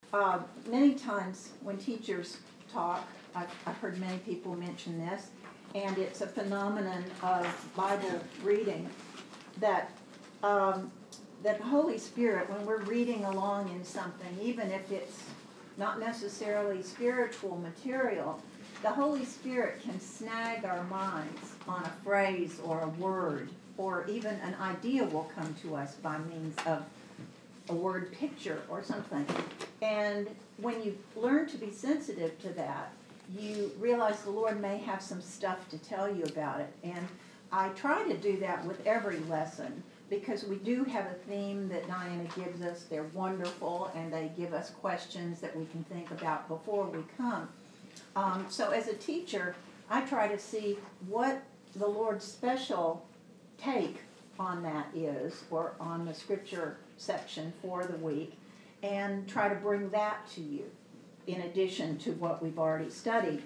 Many times when teachers talk, I've heard many people mention this, and it's a phenomenon of Bible reading that that the Holy Spirit, when we're reading along in something, even if it's not necessarily spiritual material, the Holy Spirit can snag our minds on a phrase or a word, or even an idea will come to us by means of a word picture or something. And when you learn to be sensitive to that, you realize the Lord may have some stuff to tell you about it. And I try to do that with every lesson, because we do have a theme that Diana gives us. They're wonderful, and they give us questions that we can think about before we come. So as a teacher, I try to see what the Lord's special take on that is, or on the scripture section for the week, and try to bring that to you in addition to what we've already studied.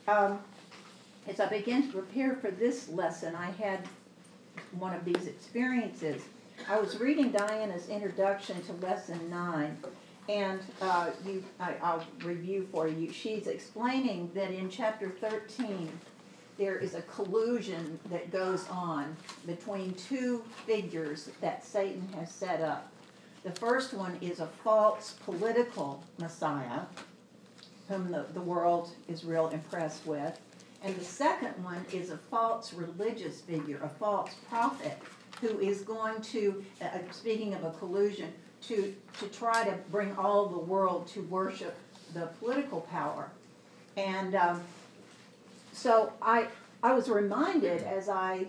As I began to prepare for this lesson, I had one of these experiences. I was reading Diana's introduction to Lesson 9, and I'll review for you. She's explaining that in Chapter 13, there is a collusion that goes on between two figures that Satan has set up. The first one is a false political Messiah, whom the world is real impressed with. And the second one is a false religious figure, a false prophet, who is going to, speaking of a collusion, to try to bring all the world to worship the political power. And so I was reminded as I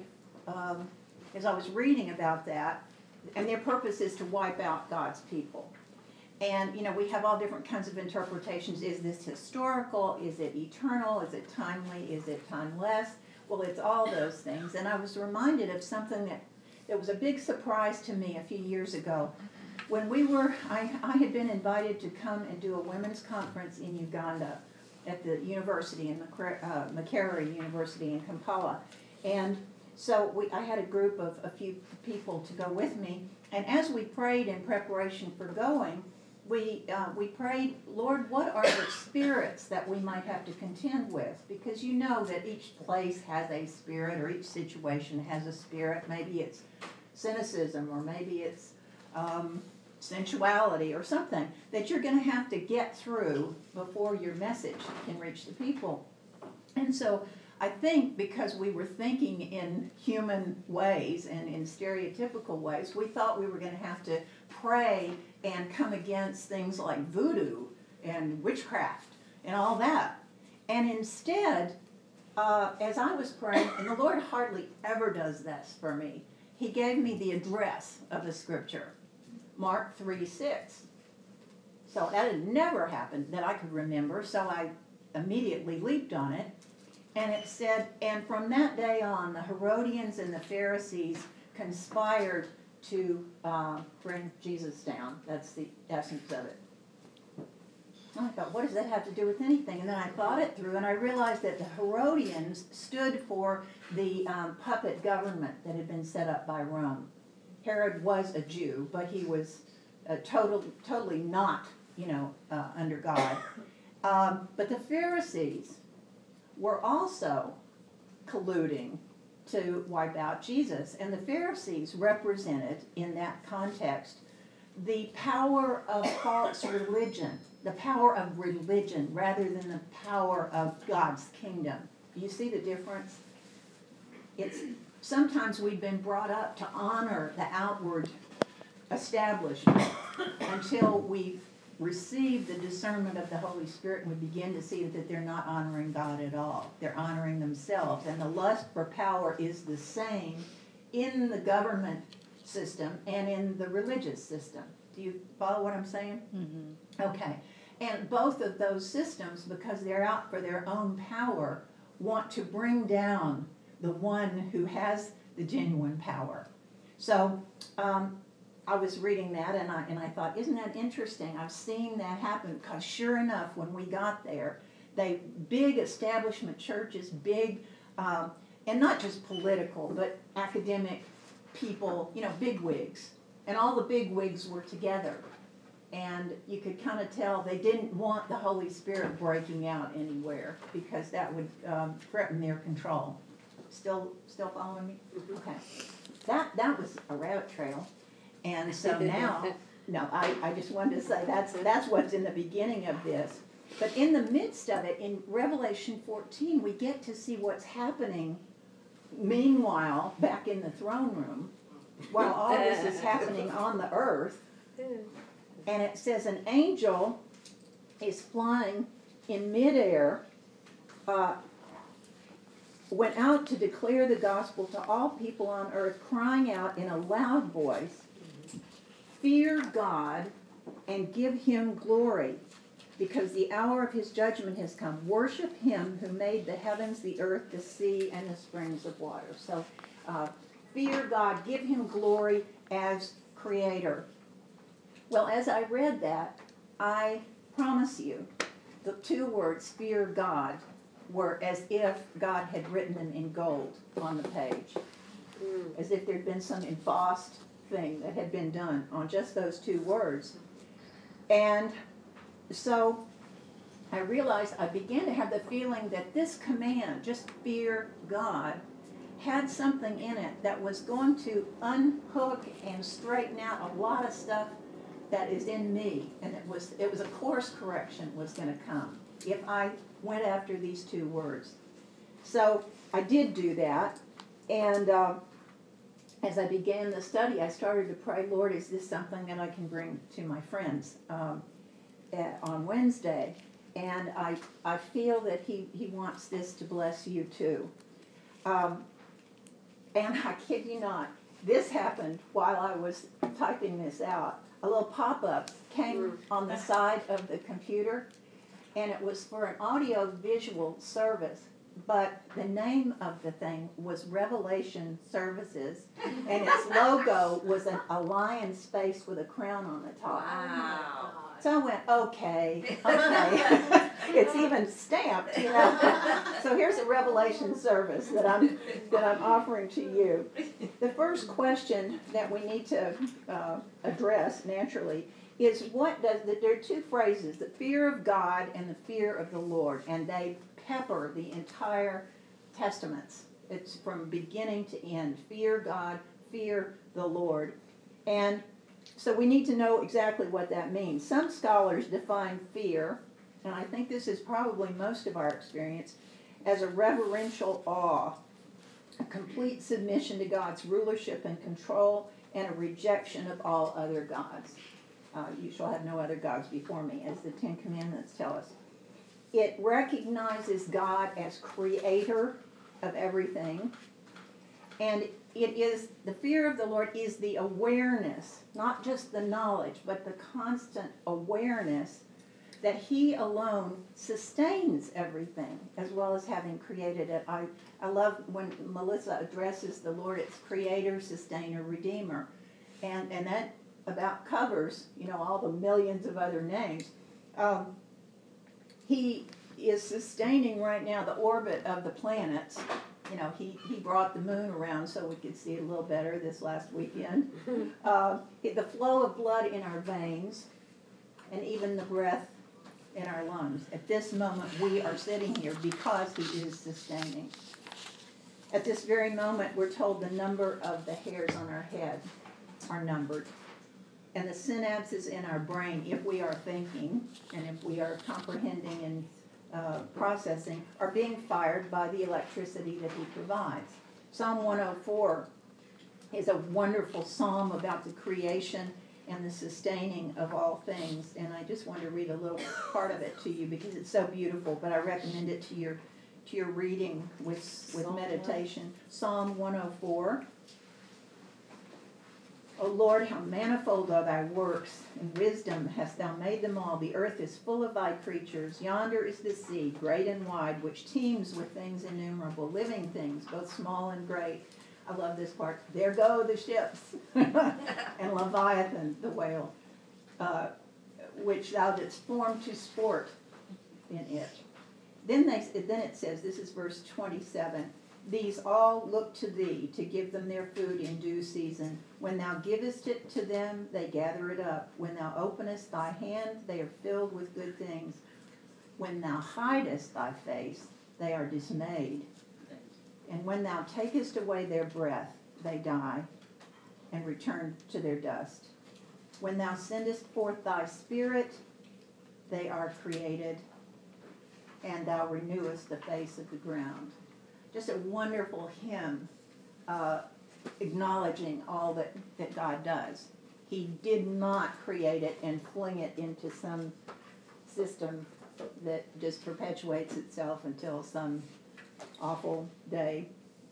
was reading about that, and their purpose is to wipe out God's people. And, you know, we have all different kinds of interpretations. Is this historical? Is it eternal? Is it timely? Is it timeless? Well, it's all those things. And I was reminded of something that was a big surprise to me a few years ago. When I had been invited to come and do a women's conference in Uganda at the university, in Makerere University in Kampala. And so I had a group of a few people to go with me. And as we prayed in preparation for going, we prayed, Lord, what are the spirits that we might have to contend with? Because you know that each place has a spirit, or each situation has a spirit. Maybe it's cynicism, or maybe it's sensuality or something that you're going to have to get through before your message can reach the people. And so I think because we were thinking in human ways and in stereotypical ways, we thought we were going to have to pray and come against things like voodoo and witchcraft and all that. And instead, as I was praying, and the Lord hardly ever does this for me, He gave me the address of the scripture, Mark 3:6. So that had never happened that I could remember, so I immediately leaped on it. And it said, and from that day on, the Herodians and the Pharisees conspired to bring Jesus down. That's the essence of it. I thought, what does that have to do with anything? And then I thought it through, and I realized that the Herodians stood for the puppet government that had been set up by Rome. Herod was a Jew, but he was totally not, under God. But the Pharisees were also colluding to wipe out Jesus. And the Pharisees represented, in that context, the power of false religion, the power of religion rather than the power of God's kingdom. Do you see the difference? Sometimes we've been brought up to honor the outward establishment until we've received the discernment of the Holy Spirit, and we begin to see that they're not honoring God at all. They're honoring themselves. And the lust for power is the same in the government system and in the religious system. Do you follow what I'm saying? Mm-hmm. Okay. And both of those systems, because they're out for their own power, want to bring down the one who has the genuine power. So I was reading that, and I thought, isn't that interesting? I've seen that happen, because sure enough, when we got there, big establishment churches, big, and not just political, but academic people, big wigs, and all the big wigs were together. And you could kind of tell they didn't want the Holy Spirit breaking out anywhere because that would threaten their control. Still following me? Okay. That was a rabbit trail. And so now, no, I just wanted to say that's what's in the beginning of this. But in the midst of it, in Revelation 14, we get to see what's happening meanwhile back in the throne room while all this is happening on the earth. And it says an angel is flying in midair, went out to declare the gospel to all people on earth, crying out in a loud voice, "Fear God and give him glory, because the hour of his judgment has come. Worship him who made the heavens, the earth, the sea, and the springs of water." So fear God, give him glory as creator. Well, as I read that, I promise you, the two words, fear God, were as if God had written them in gold on the page. As if there'd been some embossed thing that had been done on just those two words. And so I realized, I began to have the feeling that this command, just fear God, had something in it that was going to unhook and straighten out a lot of stuff that is in me, and it was a course correction was going to come if I went after these two words. So I did do that, and as I began the study, I started to pray, Lord, is this something that I can bring to my friends on Wednesday? And I feel that he wants this to bless you too. And I kid you not, this happened while I was typing this out. A little pop-up came on the side of the computer, and it was for an audio-visual service, but the name of the thing was Revelation Services, and its logo was a lion's face with a crown on the top. Wow. So I went, okay. It's even stamped, you know. So here's a Revelation service that I'm offering to you. The first question that we need to address naturally is there are two phrases, the fear of God and the fear of the Lord, and they pepper the entire Testaments. It's from beginning to end. Fear God, fear the Lord. And so we need to know exactly what that means. Some scholars define fear, and I think this is probably most of our experience, as a reverential awe, a complete submission to God's rulership and control, and a rejection of all other gods. You shall have no other gods before me, as the Ten Commandments tell us. It recognizes God as creator of everything, and it is, the fear of the Lord is the awareness, not just the knowledge, but the constant awareness that he alone sustains everything, as well as having created it. I love when Melissa addresses the Lord as creator, sustainer, redeemer. And that about covers, you know, all the millions of other names. He is sustaining right now the orbit of the planets. You know, he brought the moon around so we could see it a little better this last weekend. The flow of blood in our veins, and even the breath in our lungs. At this moment, we are sitting here because he is sustaining. At this very moment, we're told the number of the hairs on our head are numbered. And the synapses in our brain, if we are thinking, and if we are comprehending and processing, are being fired by the electricity that he provides. Psalm 104 is a wonderful psalm about the creation and the sustaining of all things. And I just want to read a little part of it to you because it's so beautiful, but I recommend it to your reading with meditation. Psalm 104. O Lord, how manifold are thy works, and wisdom hast thou made them all. The earth is full of thy creatures. Yonder is the sea, great and wide, which teems with things innumerable, living things, both small and great. I love this part. There go the ships, and Leviathan, the whale, which thou didst form to sport in it. Then it says, this is verse 27, These all look to thee to give them their food in due season. When thou givest it to them, they gather it up. When thou openest thy hand, they are filled with good things. When thou hidest thy face, they are dismayed. And when thou takest away their breath, they die and return to their dust. When thou sendest forth thy spirit, they are created, and thou renewest the face of the ground. Just a wonderful hymn acknowledging all that God does. He did not create it and fling it into some system that just perpetuates itself until some awful day.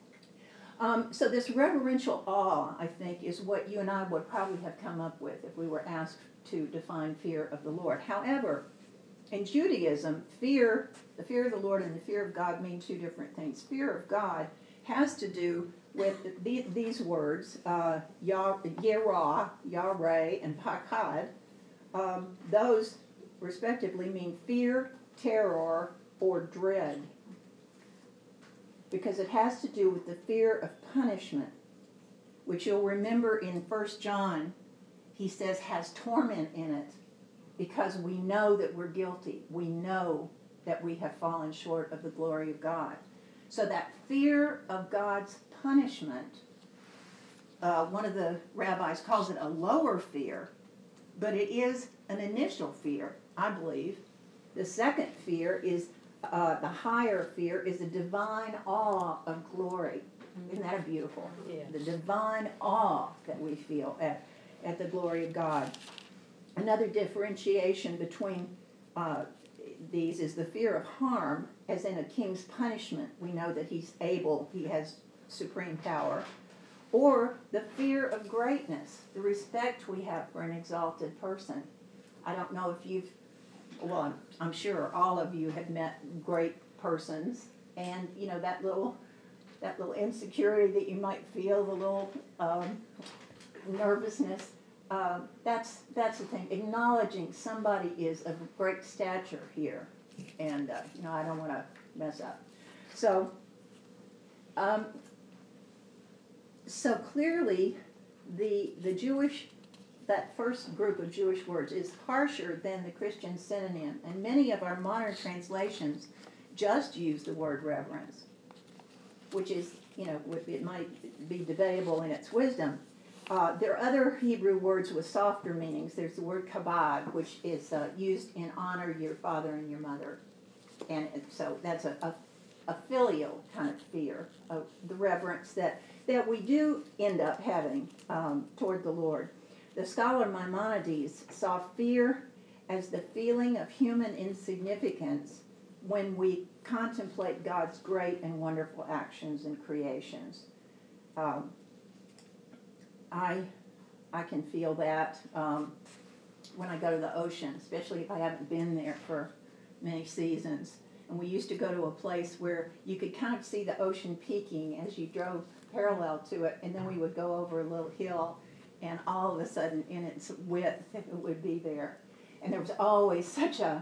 So this reverential awe, I think, is what you and I would probably have come up with if we were asked to define fear of the Lord. However, in Judaism, the fear of the Lord and the fear of God mean two different things. Fear of God has to do with these words, Yerah, Yahweh, and Pakad. Those respectively mean fear, terror, or dread, because it has to do with the fear of punishment, which you'll remember in 1 John, he says has torment in it, because we know that we're guilty. We know that we have fallen short of the glory of God. So that fear of God's punishment, one of the rabbis calls it a lower fear, but it is an initial fear, I believe. The second fear is, the higher fear is a divine awe of glory. Isn't that beautiful? Yeah. The divine awe that we feel at the glory of God. Another differentiation between these is the fear of harm, as in a king's punishment. We know that he's able, he has supreme power. Or the fear of greatness, the respect we have for an exalted person. I don't know if I'm sure all of you have met great persons, and you know that little insecurity that you might feel, the little nervousness. That's the thing. Acknowledging somebody is of great stature here, and I don't want to mess up. So, so clearly, that first group of Jewish words is harsher than the Christian synonym, and many of our modern translations just use the word reverence, which is, it might be debatable in its wisdom. There are other Hebrew words with softer meanings. There's the word kabad, which is used in honor your father and your mother. And so that's a filial kind of fear of the reverence that we do end up having toward the Lord. The scholar Maimonides saw fear as the feeling of human insignificance when we contemplate God's great and wonderful actions and creations. I can feel that when I go to the ocean, especially if I haven't been there for many seasons. And we used to go to a place where you could kind of see the ocean peaking as you drove parallel to it, and then we would go over a little hill, and all of a sudden, in its width, it would be there. And there was always such an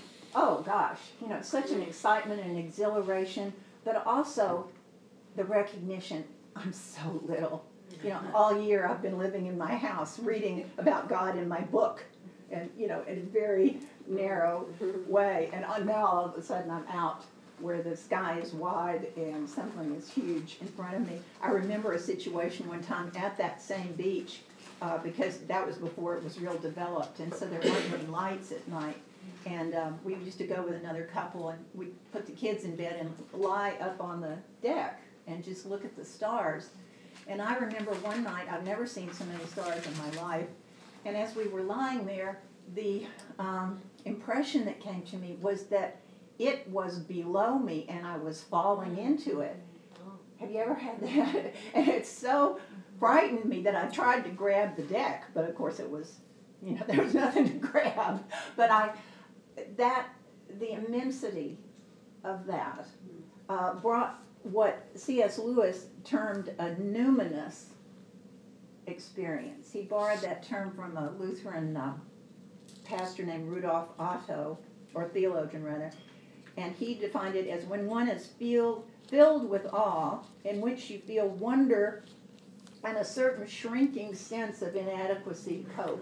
excitement and exhilaration, but also the recognition, I'm so little. All year I've been living in my house, reading about God in my book, and, in a very narrow way. And now all of a sudden I'm out where the sky is wide and something is huge in front of me. I remember a situation one time at that same beach, because that was before it was real developed, and so there weren't any lights at night. And we used to go with another couple, and we'd put the kids in bed and lie up on the deck and just look at the stars. And I remember one night, I've never seen so many stars in my life, and as we were lying there, the impression that came to me was that it was below me and I was falling into it. Have you ever had that? And it so frightened me that I tried to grab the deck, but of course it was, there was nothing to grab. But the immensity of that brought what C.S. Lewis termed a numinous experience. He borrowed that term from a Lutheran pastor named Rudolf Otto, or theologian rather, and he defined it as when one is filled filled with awe, in which you feel wonder and a certain shrinking sense of inadequacy cope.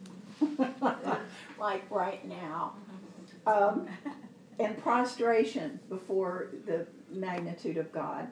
Like right now. And prostration before the magnitude of God.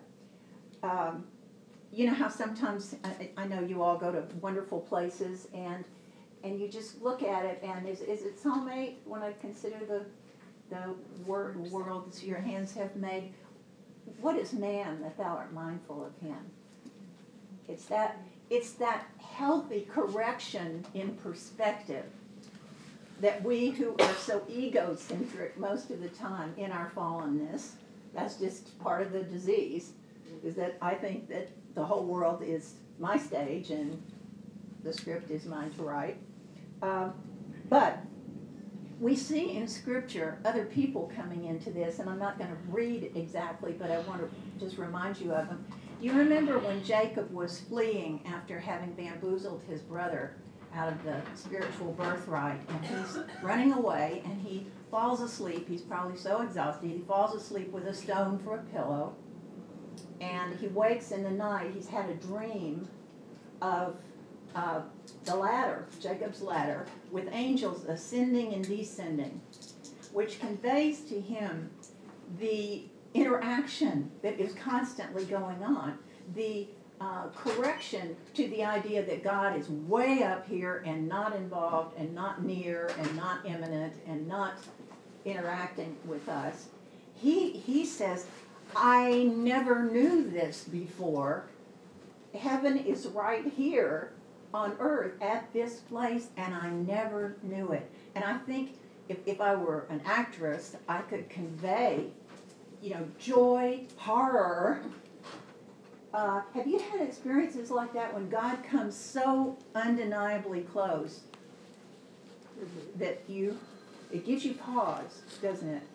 You know how sometimes, I know you all go to wonderful places and you just look at it, and is it soulmate when I consider the worlds your hands have made? What is man that thou art mindful of him? It's that healthy correction in perspective that we who are so egocentric most of the time in our fallenness, that's just part of the disease, is that I think that the whole world is my stage and the script is mine to write. But we see in Scripture other people coming into this, and I'm not going to read exactly, but I want to just remind you of them. You remember when Jacob was fleeing after having bamboozled his brother out of the spiritual birthright, and he's running away, and he falls asleep. He's probably so exhausted. He falls asleep with a stone for a pillow, and he wakes in the night. He's had a dream of the ladder, Jacob's ladder, with angels ascending and descending, which conveys to him the interaction that is constantly going on, the correction to the idea that God is way up here and not involved and not near and not imminent and not interacting with us. He says, I never knew this before. Heaven is right here on earth at this place, and I never knew it. And I think if I were an actress, I could convey, joy, horror. Have you had experiences like that when God comes so undeniably close that it gives you pause, doesn't it?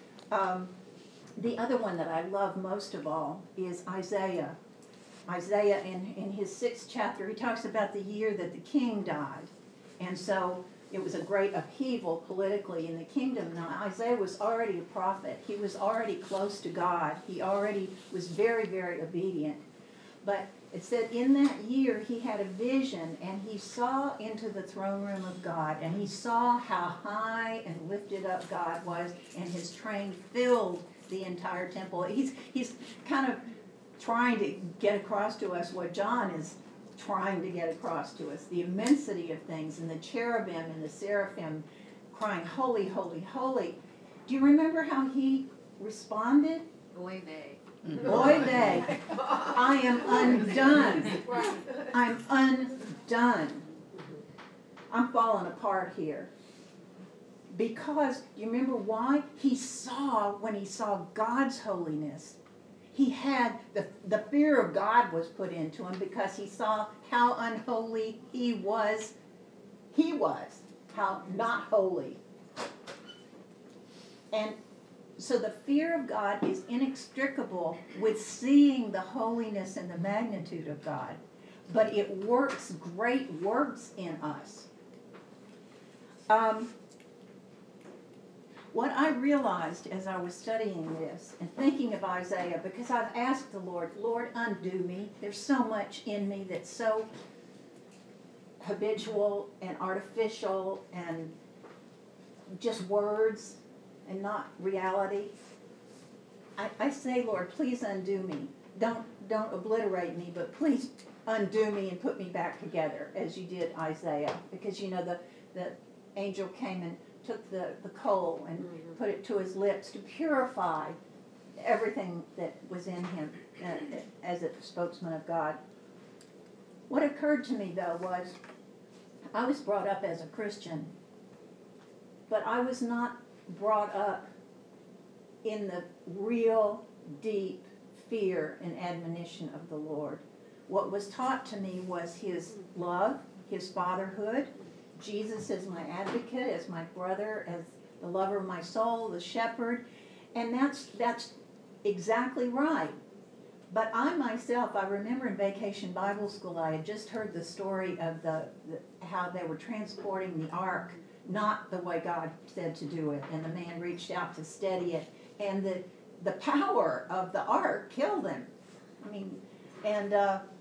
The other one that I love most of all is Isaiah. Isaiah, in his 6th chapter, he talks about the year that the king died. And so it was a great upheaval politically in the kingdom. Now, Isaiah was already a prophet. He was already close to God. He already was very, very obedient. But it said in that year he had a vision, and he saw into the throne room of God, and he saw how high and lifted up God was, and his train filled the entire temple. He's kind of trying to get across to us what John is trying to get across to us, the immensity of things, and the cherubim and the seraphim crying, holy, holy, holy. Do you remember how he responded? Oy vey. Oy vey. I am undone. I'm undone. I'm falling apart here. Because, you remember why? When he saw God's holiness, he had, the fear of God was put into him because he saw how unholy he was, how not holy. And so the fear of God is inextricable with seeing the holiness and the magnitude of God. But it works great works in us. What I realized as I was studying this and thinking of Isaiah, because I've asked the Lord, undo me. There's so much in me that's so habitual and artificial and just words and not reality. I say, Lord, please undo me. Don't obliterate me, but please undo me and put me back together as you did Isaiah. Because, the angel came and took the coal and put it to his lips to purify everything that was in him as a spokesman of God. What occurred to me, though, was I was brought up as a Christian, but I was not brought up in the real, deep fear and admonition of the Lord. What was taught to me was his love, his fatherhood, Jesus as my advocate, as my brother, as the lover of my soul, the shepherd, and that's exactly right. But I myself, I remember in Vacation Bible School, I had just heard the story of how they were transporting the ark, not the way God said to do it, and the man reached out to steady it, and the power of the ark killed him. I mean, and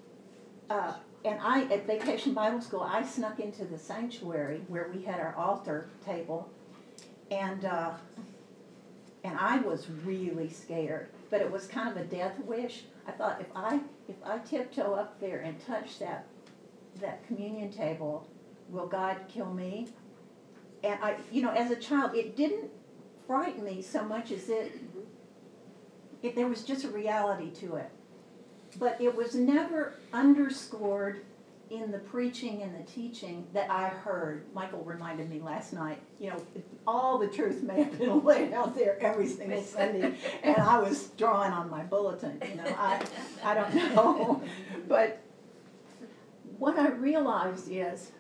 I, at Vacation Bible School, I snuck into the sanctuary where we had our altar table, and I was really scared. But it was kind of a death wish. I thought if I tiptoe up there and touch that communion table, will God kill me? And I, as a child, it didn't frighten me so much as there was just a reality to it. But it was never underscored in the preaching and the teaching that I heard. Michael reminded me last night, all the truth may have been laid out there every single Sunday, and I was drawing on my bulletin, I don't know. But what I realized is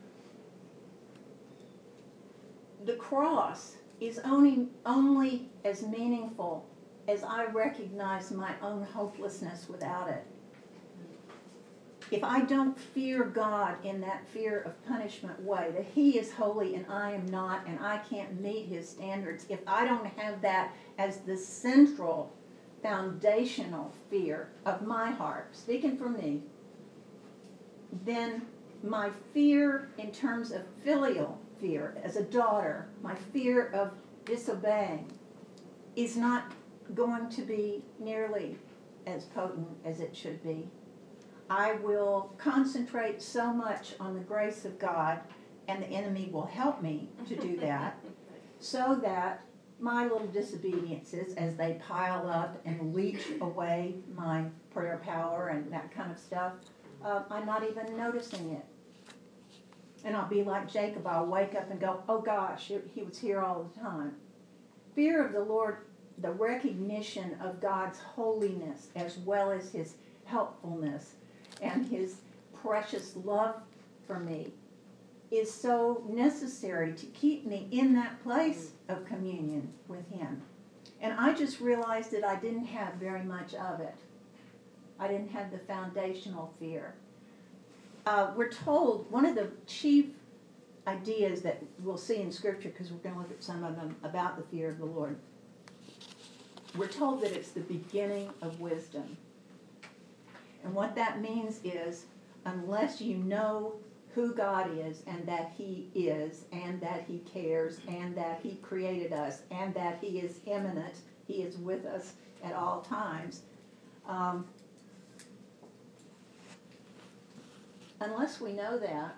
the cross is only as meaningful as I recognize my own hopelessness without it. If I don't fear God in that fear of punishment way, that He is holy and I am not, and I can't meet His standards, if I don't have that as the central, foundational fear of my heart, speaking for me, then my fear in terms of filial fear as a daughter, my fear of disobeying, is not going to be nearly as potent as it should be. I will concentrate so much on the grace of God, and the enemy will help me to do that, so that my little disobediences, as they pile up and leach away my prayer power and that kind of stuff, I'm not even noticing it. And I'll be like Jacob. I'll wake up and go, oh gosh, he was here all the time. Fear of the Lord, the recognition of God's holiness as well as His helpfulness and His precious love for me, is so necessary to keep me in that place of communion with Him. And I just realized that I didn't have very much of it. I didn't have the foundational fear. We're told one of the chief ideas that we'll see in Scripture, because we're going to look at some of them about the fear of the Lord, we're told that it's the beginning of wisdom. And what that means is, unless you know who God is, and that He is, and that He cares, and that He created us, and that He is immanent, He is with us at all times, unless we know that,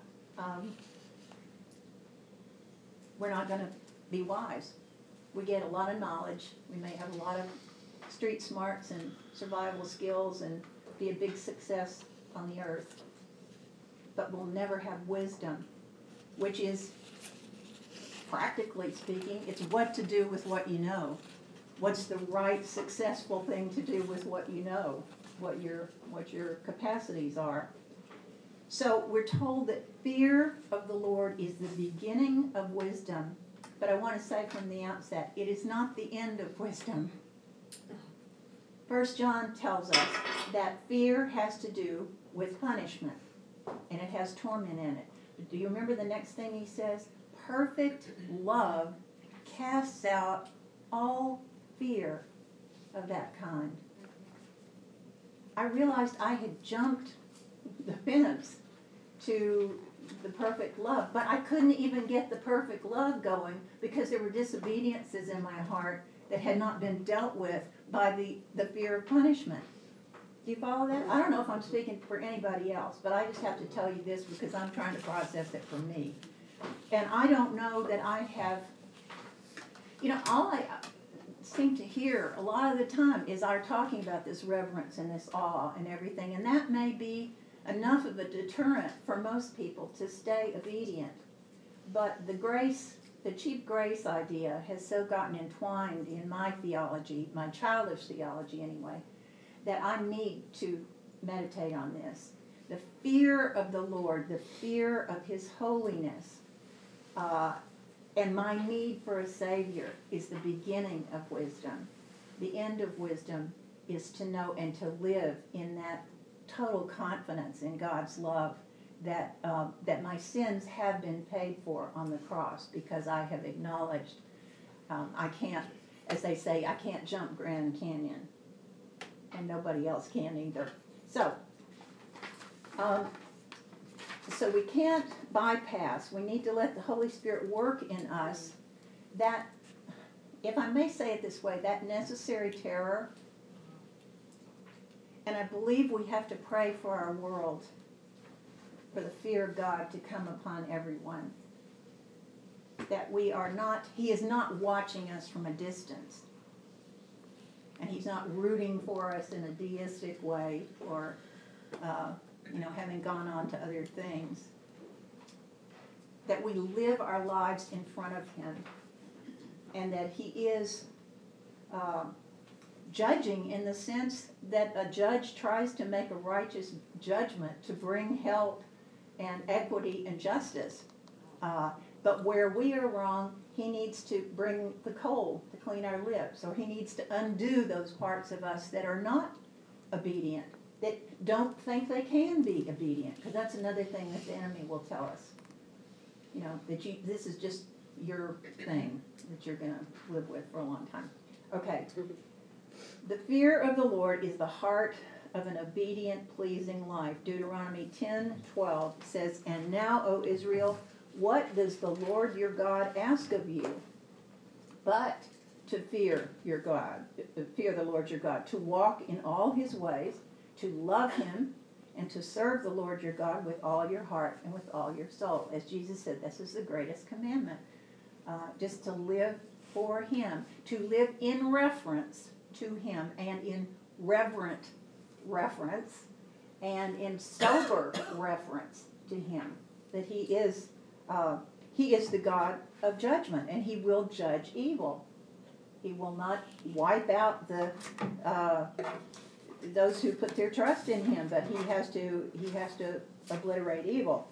we're not going to be wise. We get a lot of knowledge. We may have a lot of street smarts and survival skills and be a big success on the earth. But we'll never have wisdom, which is, practically speaking, it's what to do with what you know. What's the right, successful thing to do with what you know, what your capacities are. So we're told that fear of the Lord is the beginning of wisdom. But I want to say from the outset, it is not the end of wisdom. 1 John tells us that fear has to do with punishment, and it has torment in it. But do you remember the next thing he says? Perfect love casts out all fear of that kind. I realized I had jumped the fence to the perfect love, but I couldn't even get the perfect love going because there were disobediences in my heart that had not been dealt with by the fear of punishment. Do you follow that? I don't know if I'm speaking for anybody else, but I just have to tell you this because I'm trying to process it for me. And I don't know that I have, all I seem to hear a lot of the time is our talking about this reverence and this awe and everything, and that may be enough of a deterrent for most people to stay obedient. But the cheap grace idea has so gotten entwined in my theology, my childish theology anyway, that I need to meditate on this. The fear of the Lord, the fear of His holiness, and my need for a Savior is the beginning of wisdom. The end of wisdom is to know and to live in that total confidence in God's love that my sins have been paid for on the cross because I have acknowledged I can't as they say, I can't jump Grand Canyon. And nobody else can either. So we can't bypass. We need to let the Holy Spirit work in us that, if I may say it this way, that necessary terror. And I believe we have to pray for our world, for the fear of God to come upon everyone. That He is not watching us from a distance. And He's not rooting for us in a deistic way or, having gone on to other things. That we live our lives in front of Him. And that He is judging in the sense that a judge tries to make a righteous judgment to bring help and equity and justice. But where we are wrong, He needs to bring the coal to clean our lips, or He needs to undo those parts of us that are not obedient, that don't think they can be obedient, because that's another thing that the enemy will tell us. This is just your thing that you're going to live with for a long time. Okay. The fear of the Lord is the heart of an obedient, pleasing life. Deuteronomy 10:12 says, "And now, O Israel, what does the Lord your God ask of you? But to fear your God, fear the Lord your God, to walk in all His ways, to love Him, and to serve the Lord your God with all your heart and with all your soul." As Jesus said, this is the greatest commandment. Just to live for Him, to live in reference to Him, and in reverent reference, and in sober reference to Him. That He is the God of judgment, and He will judge evil. He will not wipe out those who put their trust in Him, but He has to obliterate evil.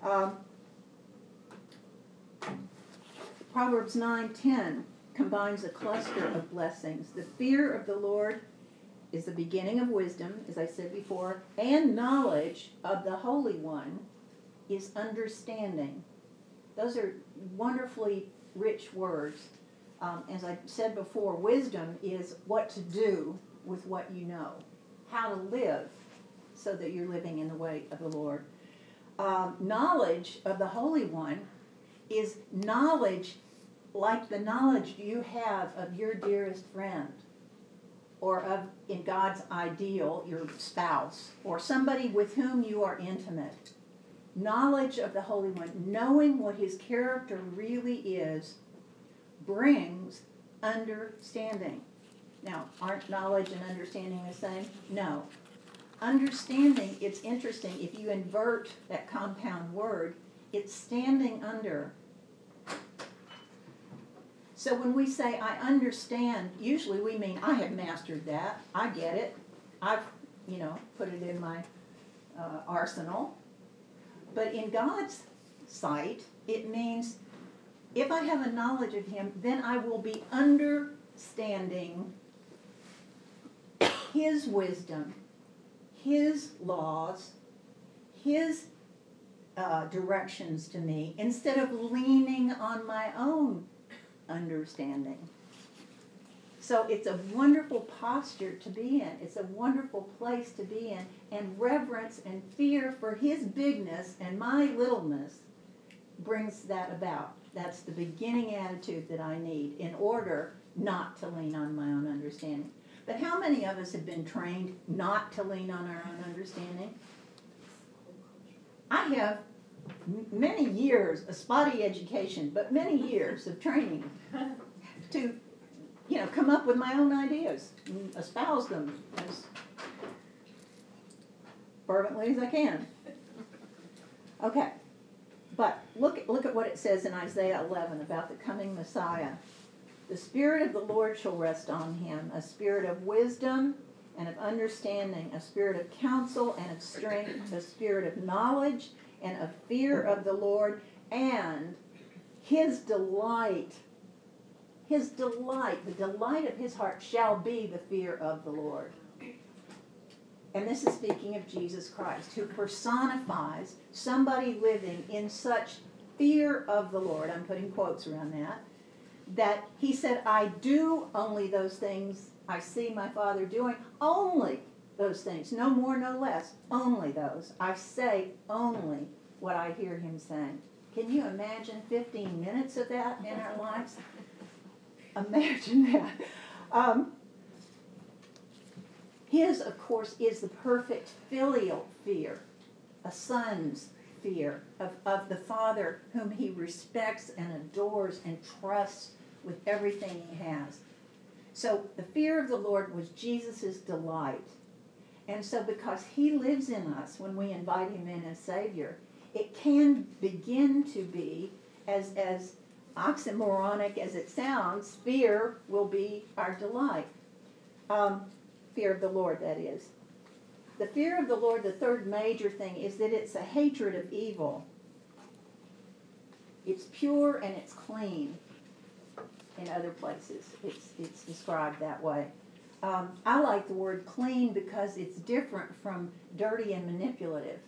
Proverbs 9:10 combines a cluster of blessings. The fear of the Lord is the beginning of wisdom, as I said before, and knowledge of the Holy One is understanding. Those are wonderfully rich words. As I said before, wisdom is what to do with what you know, how to live so that you're living in the way of the Lord. Knowledge of the Holy One is knowledge like the knowledge you have of your dearest friend, or of, in God's ideal, your spouse, or somebody with whom you are intimate. Knowledge of the Holy One, knowing what His character really is, brings understanding. Now, aren't knowledge and understanding the same? No. Understanding, it's interesting, if you invert that compound word, it's standing under. So when we say, I understand, usually we mean, I have mastered that, I get it, I've, put it in my arsenal. But in God's sight, it means, if I have a knowledge of Him, then I will be understanding His wisdom, His laws, His directions to me, instead of leaning on my own understanding. So it's a wonderful posture to be in. It's a wonderful place to be in. And reverence and fear for His bigness and my littleness brings that about. That's the beginning attitude that I need in order not to lean on my own understanding. But how many of us have been trained not to lean on our own understanding? I have many years, a spotty education, but many years of training to, come up with my own ideas and espouse them as fervently as I can. Okay, but look at what it says in Isaiah 11 about the coming Messiah. The Spirit of the Lord shall rest on Him, a spirit of wisdom and of understanding, a spirit of counsel and of strength, a spirit of knowledge and of fear of the Lord, and His delight, the delight of His heart shall be the fear of the Lord. And this is speaking of Jesus Christ, who personifies somebody living in such fear of the Lord, I'm putting quotes around that, that he said, I do only those things I see my Father doing, only those things, no more, no less, only those. I say only what I hear him saying. Can you imagine 15 minutes of that in our lives? Imagine that. His, of course, is the perfect filial fear, a son's fear of the Father whom he respects and adores and trusts with everything he has. So the fear of the Lord was Jesus' delight. And so because he lives in us when we invite him in as Savior, it can begin to be, as oxymoronic as it sounds, fear will be our delight. Fear of the Lord, that is. The fear of the Lord, the third major thing, is that it's a hatred of evil. It's pure and it's clean. In other places, it's described that way. I like the word clean because it's different from dirty and manipulative.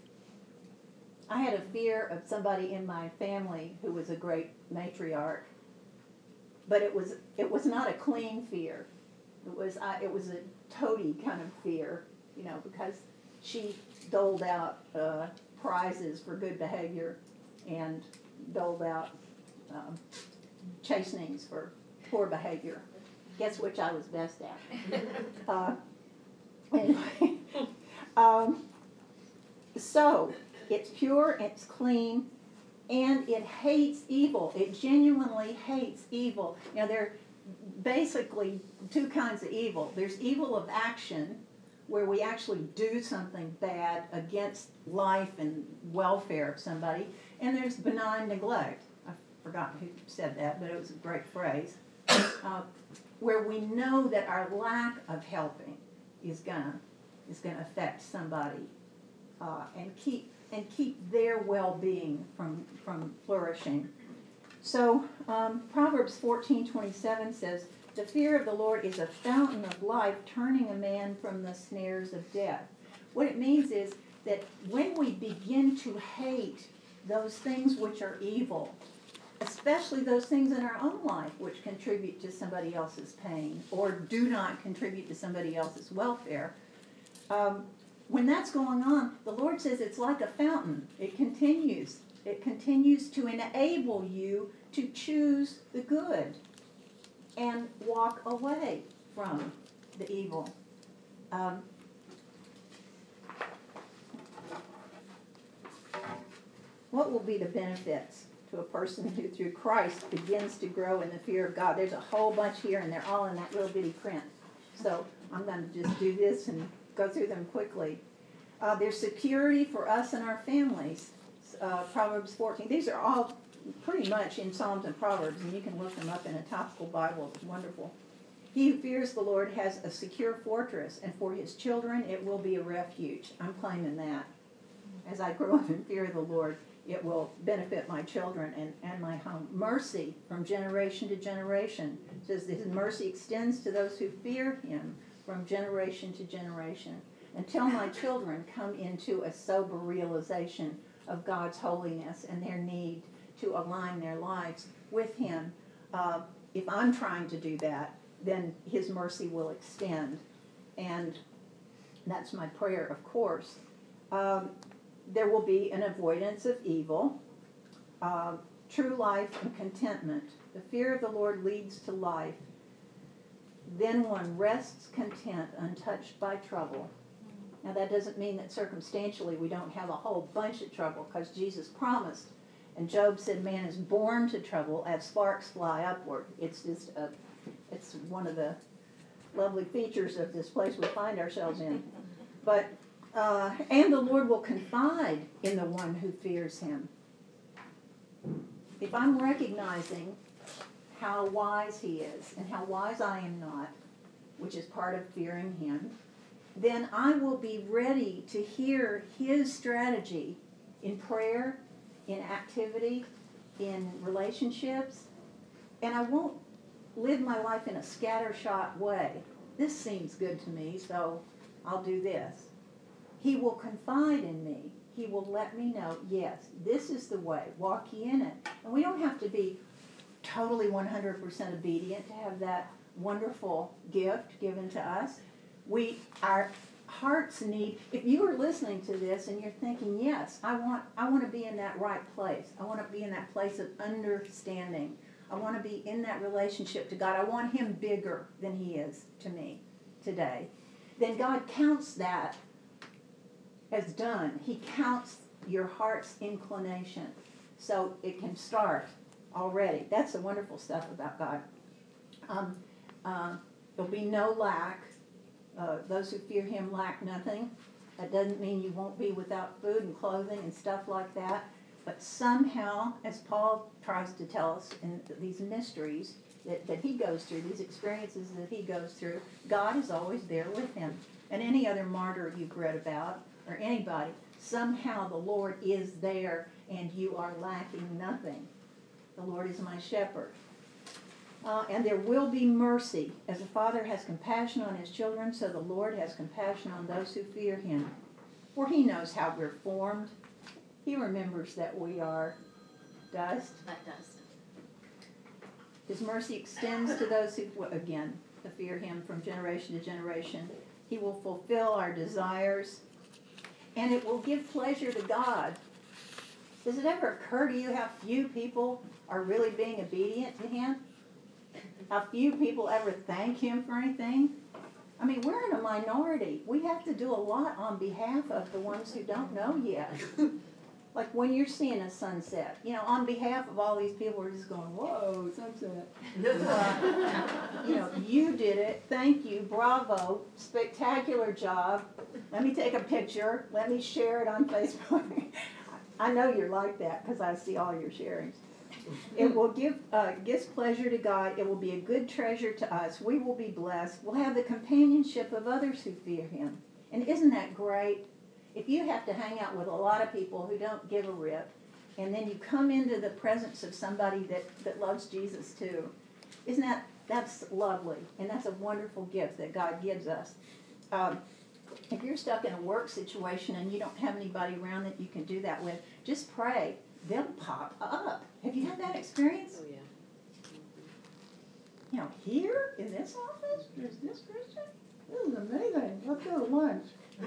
I had a fear of somebody in my family who was a great matriarch, but it was not a clean fear. It was a toady kind of fear, because she doled out prizes for good behavior and doled out chastenings for poor behavior. Guess which I was best at. Anyway, so it's pure, it's clean, and it hates evil. It genuinely hates evil. There are basically two kinds of evil. There's evil of action, where we actually do something bad against life and welfare of somebody, and there's benign neglect. I've forgotten who said that, but it was a great phrase. Where we know that our lack of helping is gonna affect somebody and keep their well-being from flourishing. So Proverbs 14:27 says, "The fear of the Lord is a fountain of life, turning a man from the snares of death." What it means is that when we begin to hate those things which are evil, especially those things in our own life which contribute to somebody else's pain or do not contribute to somebody else's welfare, when that's going on, the Lord says it's like a fountain. It continues to enable you to choose the good and walk away from the evil. What will be the benefits to a person who through Christ begins to grow in the fear of God? There's a whole bunch here, and they're all in that little bitty print. So I'm going to just do this and go through them quickly. There's security for us and our families. Proverbs 14. These are all pretty much in Psalms and Proverbs, and you can look them up in a topical Bible. It's wonderful. He who fears the Lord has a secure fortress, and for his children it will be a refuge. I'm claiming that. As I grow up in fear of the Lord, it will benefit my children and my home. Mercy from generation to generation. It says that his mercy extends to those who fear him from generation to generation, until my children come into a sober realization of God's holiness and their need to align their lives with him. If I'm trying to do that, then his mercy will extend. And that's my prayer, of course. There will be an avoidance of evil, true life and contentment. The fear of the Lord leads to life. Then one rests content, untouched by trouble. Now that doesn't mean that circumstantially we don't have a whole bunch of trouble, because Jesus promised, and Job said man is born to trouble as sparks fly upward. It's one of the lovely features of this place we find ourselves in. But and the Lord will confide in the one who fears him. If I'm recognizing how wise he is and how wise I am not, which is part of fearing him, then I will be ready to hear his strategy in prayer, in activity, in relationships, and I won't live my life in a scattershot way. This seems good to me, so I'll do this. He will confide in me. He will let me know, yes, this is the way. Walk ye in it. And we don't have to be totally 100% obedient to have that wonderful gift given to us. Our hearts need, if you are listening to this and you're thinking, yes, I want to be in that right place. I want to be in that place of understanding. I want to be in that relationship to God. I want him bigger than he is to me today. Then God counts that as done. He counts your heart's inclination. So it can start already. That's the wonderful stuff about God. There'll be no lack. Those who fear him lack nothing. That doesn't mean you won't be without food and clothing and stuff like that. But somehow, as Paul tries to tell us in these mysteries that he goes through, these experiences that he goes through, God is always there with him. And any other martyr you've read about, or anybody, somehow the Lord is there and you are lacking nothing. The Lord is my shepherd. And there will be mercy. As a father has compassion on his children, so the Lord has compassion on those who fear him. For he knows how we're formed. He remembers that we are dust. That dust. His mercy extends to those who, again, to fear him from generation to generation. He will fulfill our desires, and it will give pleasure to God. Does it ever occur to you how few people are really being obedient to him? How few people ever thank him for anything? I mean, we're in a minority. We have to do a lot on behalf of the ones who don't know yet. Like when you're seeing a sunset, on behalf of all these people who are just going, whoa, sunset. You did it. Thank you. Bravo. Spectacular job. Let me take a picture. Let me share it on Facebook. I know you're like that because I see all your sharings. It will gives pleasure to God. It will be a good treasure to us. We will be blessed. We'll have the companionship of others who fear him. And isn't that great? If you have to hang out with a lot of people who don't give a rip, and then you come into the presence of somebody that loves Jesus too, that's lovely, and that's a wonderful gift that God gives us. If you're stuck in a work situation and you don't have anybody around that you can do that with, just pray. They'll pop up. Have you had that experience? Oh, yeah. Here in this office, there's this Christian? This is amazing. Let's go to lunch.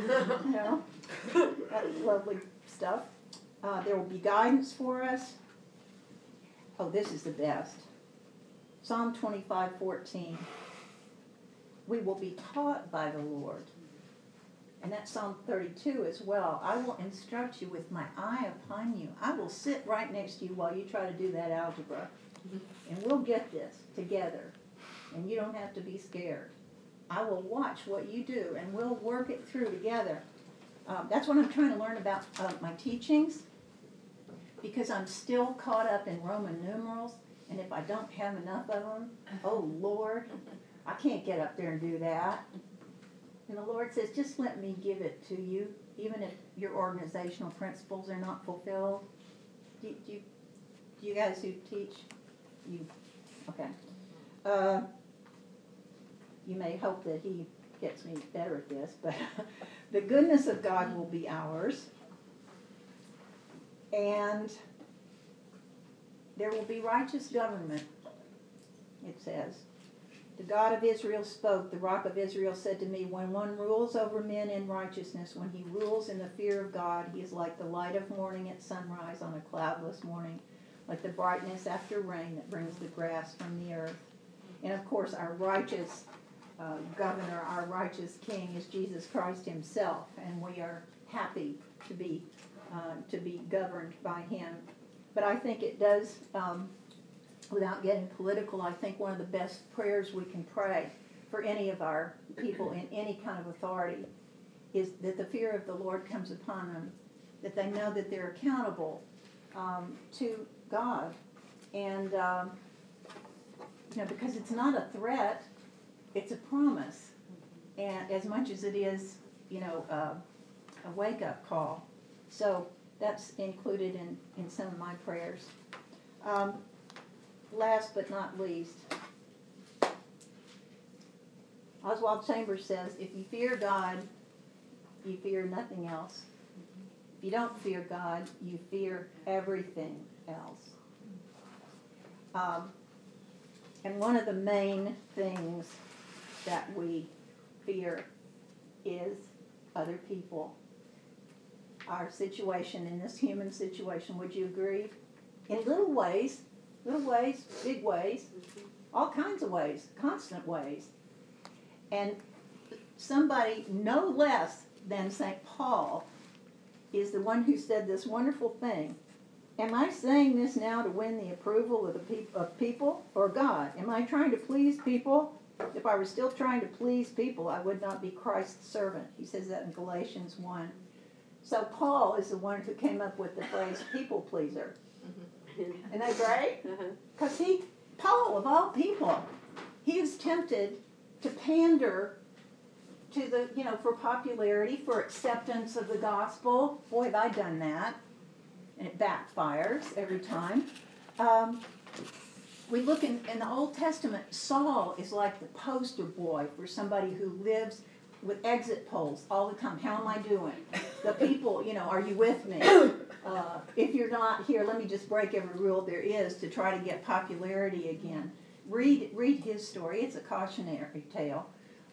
That's lovely stuff. There will be guidance for us. Oh, this is the best. Psalm 25:14. We will be taught by the Lord. And that's Psalm 32 as well. I will instruct you with my eye upon you. I will sit right next to you while you try to do that algebra. And we'll get this together. And you don't have to be scared. I will watch what you do, and we'll work it through together. That's what I'm trying to learn about my teachings, because I'm still caught up in Roman numerals, and if I don't have enough of them, oh Lord, I can't get up there and do that. And the Lord says, just let me give it to you, even if your organizational principles are not fulfilled. Do you guys who teach, okay. You may hope that he gets me better at this, but the goodness of God will be ours. And there will be righteous government, it says. The God of Israel spoke, the Rock of Israel said to me, when one rules over men in righteousness, when he rules in the fear of God, he is like the light of morning at sunrise on a cloudless morning, like the brightness after rain that brings the grass from the earth. And of course, our righteous governor, our righteous king is Jesus Christ himself, and we are happy to be governed by him. But I think it does, without getting political, I think one of the best prayers we can pray for any of our people in any kind of authority is that the fear of the Lord comes upon them, that they know that they're accountable to God, and because it's not a threat, it's a promise, and as much as it is, a wake-up call. So that's included in some of my prayers. Last but not least, Oswald Chambers says, if you fear God, you fear nothing else. If you don't fear God, you fear everything else. And one of the main things that we fear is other people. Our situation in this human situation, would you agree? In little ways, big ways, all kinds of ways, constant ways. And somebody no less than St. Paul is the one who said this wonderful thing. Am I saying this now to win the approval of people or God? Am I trying to please people? If I were still trying to please people, I would not be Christ's servant. He says that in Galatians 1. So Paul is the one who came up with the phrase people pleaser. Isn't that great? Because Paul, of all people, he is tempted to pander to the, for popularity, for acceptance of the gospel. Boy, have I done that. And it backfires every time. We look in the Old Testament, Saul is like the poster boy for somebody who lives with exit polls all the time. How am I doing? The people, are you with me? If you're not here, let me just break every rule there is to try to get popularity again. Read his story. It's a cautionary tale.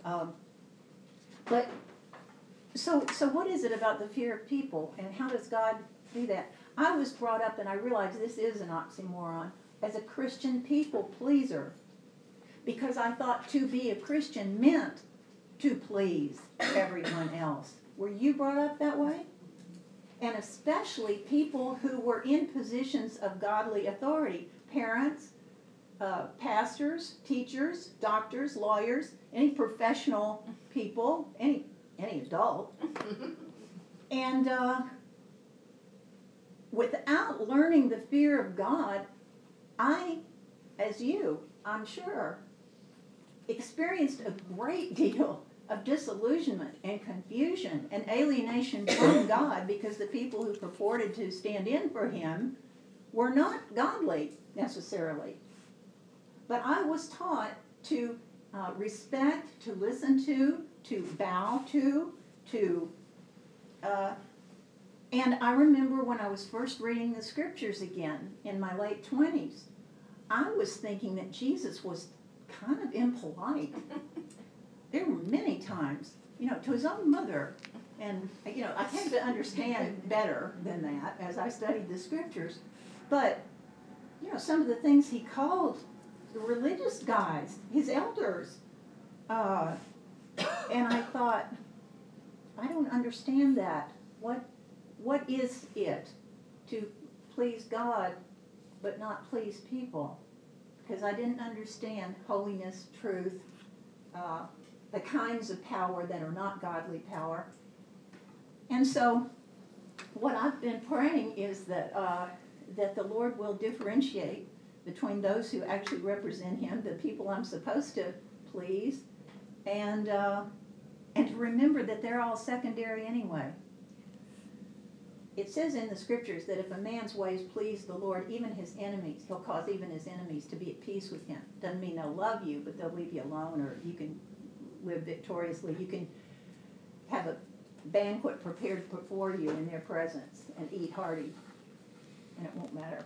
But so what is it about the fear of people, and how does God do that? I was brought up, and I realize this is an oxymoron, as a Christian people pleaser, because I thought to be a Christian meant to please everyone else. Were you brought up that way? And especially people who were in positions of godly authority, parents, pastors, teachers, doctors, lawyers, any professional people, any adult. And without learning the fear of God, I, as you, I'm sure, experienced a great deal of disillusionment and confusion and alienation from God, because the people who purported to stand in for him were not godly necessarily. But I was taught to respect, to listen to bow to, and I remember when I was first reading the scriptures again in my late 20s, I was thinking that Jesus was kind of impolite. There were many times, to his own mother. And, I came to understand better than that as I studied the scriptures. But, some of the things he called the religious guys, his elders. And I thought, I don't understand that. What is it to please God but not please people? Because I didn't understand holiness, truth, the kinds of power that are not godly power. And so what I've been praying is that the Lord will differentiate between those who actually represent him, the people I'm supposed to please, and to remember that they're all secondary anyway. It says in the scriptures that if a man's ways please the Lord, even his enemies, he'll cause even his enemies to be at peace with him. Doesn't mean they'll love you, but they'll leave you alone, or you can live victoriously. You can have a banquet prepared before you in their presence and eat hearty, and it won't matter.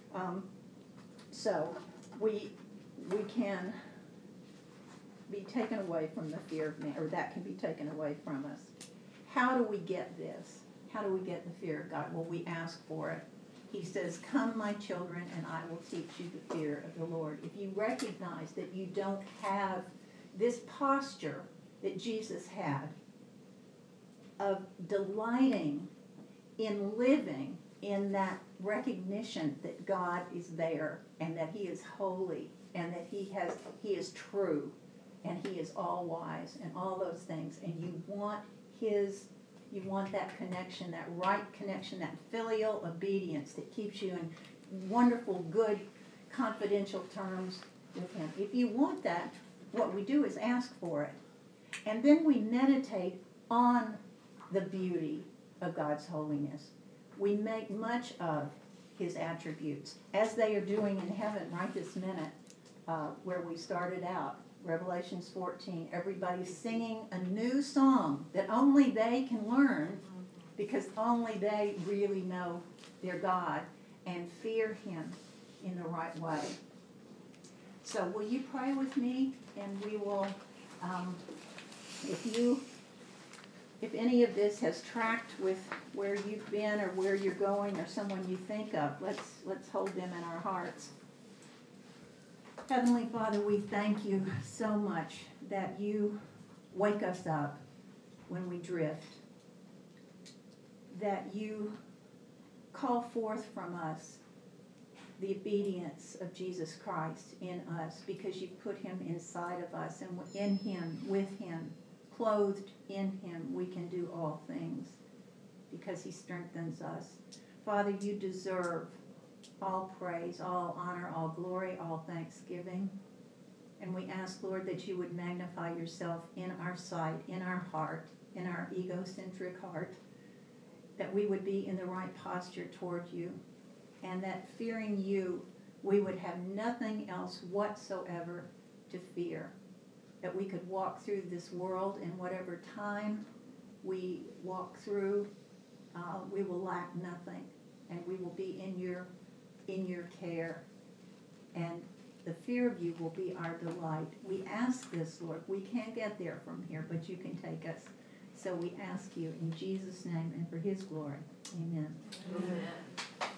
So we can be taken away from the fear of man, or that can be taken away from us. How do we get this? How do we get the fear of God? Well, we ask for it. He says, "Come, my children, and I will teach you the fear of the Lord." If you recognize that you don't have this posture that Jesus had of delighting in living in that recognition that God is there and that he is holy and that he is true and he is all wise and all those things, and you want that connection, that right connection, that filial obedience that keeps you in wonderful, good, confidential terms with him. If you want that, what we do is ask for it. And then we meditate on the beauty of God's holiness. We make much of his attributes, as they are doing in heaven right this minute, where we started out. Revelations 14, everybody's singing a new song that only they can learn, because only they really know their God and fear him in the right way. So will you pray with me, and we will, if any of this has tracked with where you've been or where you're going or someone you think of, let's hold them in our hearts. Heavenly Father, we thank you so much that you wake us up when we drift, that you call forth from us the obedience of Jesus Christ in us, because you put him inside of us, and in him, with him, clothed in him, we can do all things because he strengthens us. Father, you deserve all praise, all honor, all glory, all thanksgiving. And we ask, Lord, that you would magnify yourself in our sight, in our heart, in our egocentric heart, that we would be in the right posture toward you, and that fearing you, we would have nothing else whatsoever to fear, that we could walk through this world in whatever time we walk through, we will lack nothing, and we will be in your care, and the fear of you will be our delight. We ask this, Lord. We can't get there from here, but you can take us. So we ask you in Jesus' name and for his glory. Amen. Amen.